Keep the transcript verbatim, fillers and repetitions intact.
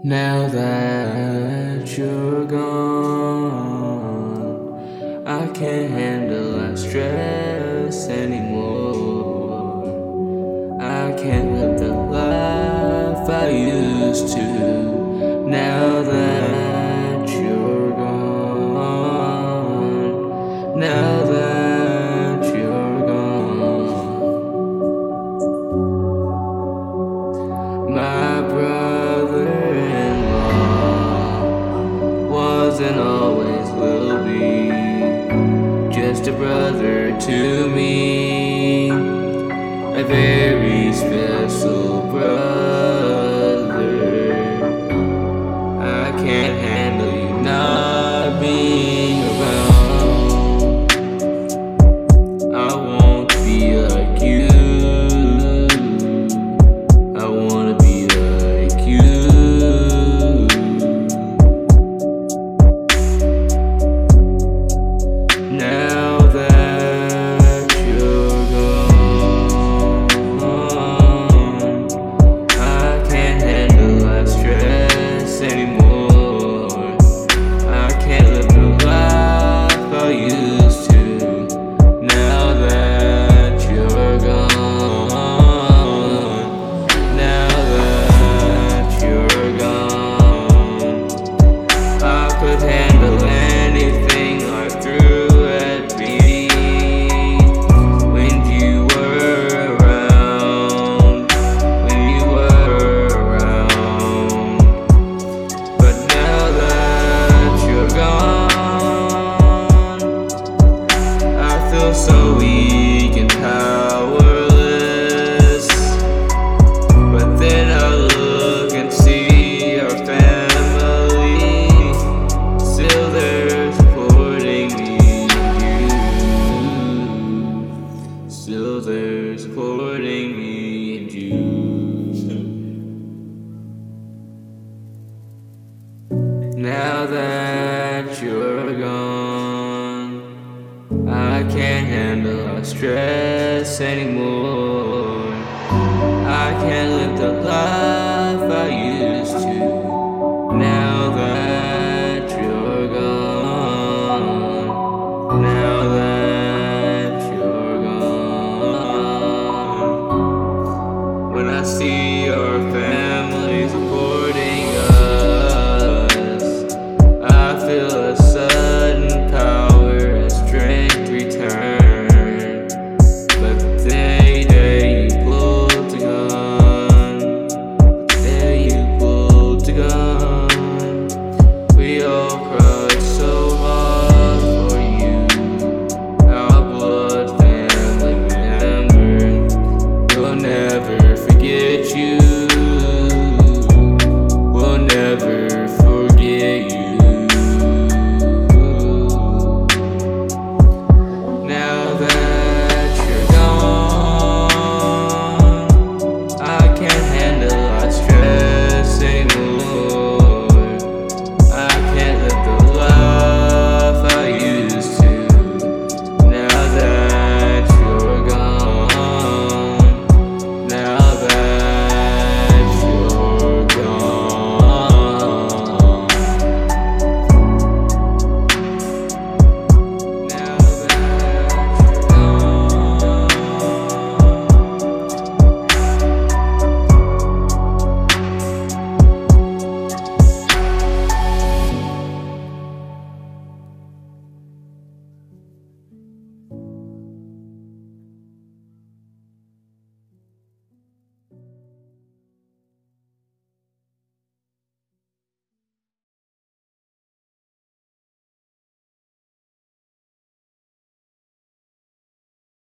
Now that you're gone, I can't handle that stress anymore. I can't live the life I used to. Now that you're gone, now that you're gone, my brother-in-law wasn't always will be just a brother to me, a very special brother. I can't handle you not being around. I won't be like you. I wanna be like you. Now that you're gone, I can't handle that stress anymore. I can't live the life I used to. Now that you're gone, now that you're gone, I could handle anything life threw at me when you were around, when you were around. But now that you're gone, I feel so weak and powerless. But then I look and see our family still there supporting me and you. Still there supporting me and you. Now that you're gone, I can't handle our stress anymore. I can't live the life